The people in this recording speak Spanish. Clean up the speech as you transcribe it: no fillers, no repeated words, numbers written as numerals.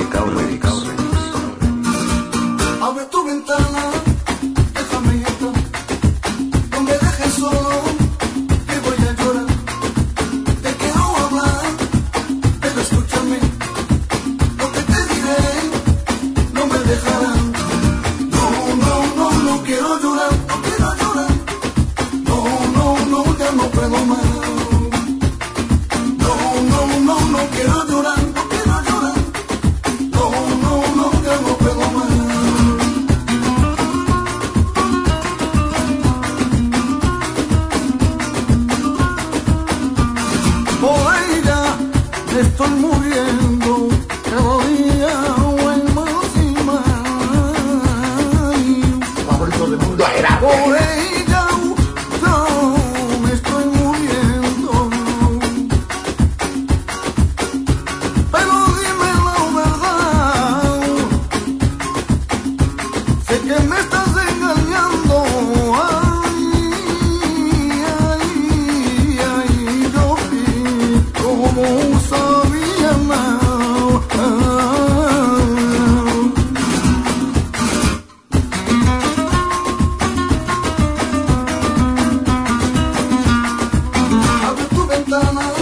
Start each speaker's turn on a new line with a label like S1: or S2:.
S1: Medicao Remix.
S2: Abre tu ventana, déjame entrar, no me dejes solo, que voy a llorar. Te quiero hablar, pero escúchame, lo que te diré no me dejarán. No quiero llorar, no quiero llorar. No, ya no puedo más. No quiero llorar, no quiero llorar. No, ya no puedo más. Por ella me estoy muriendo cada día, hay más y más.
S1: Favorito del mundo era.
S2: Por ella yo me estoy muriendo. Pero dime la verdad, sé que me estás engañando. Yo vi como sabía amar. Abre tu ventana,